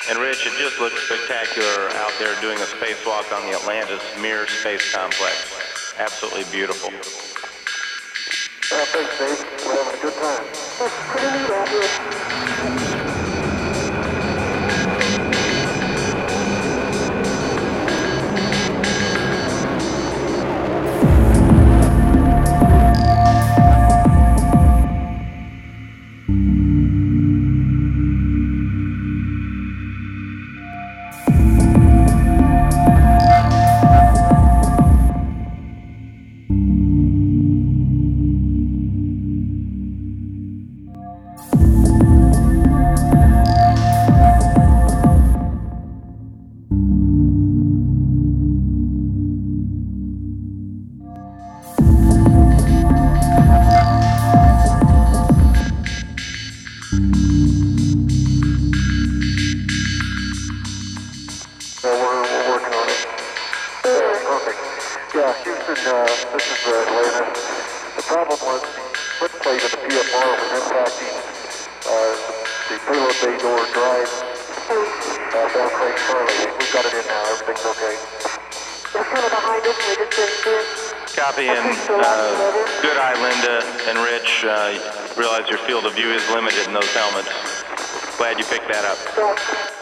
And Rich, it just looks spectacular out there doing a spacewalk on the Atlantis Mir Space Complex. Absolutely beautiful. Thanks, Dave. We're having a good time. It's pretty neat out here. We're working on it. Perfect. Yeah, Houston, this is Atlanta. The problem was the foot plate of the PFR was impacting the payload bay door drive down Craig Charlie. We've got it in now. Everything's okay. They're kind of behind us. We just didn't see it. Copy, and good eye, Linda and Rich. Realize your field of view is limited in those helmets. Glad you picked that up. Yeah.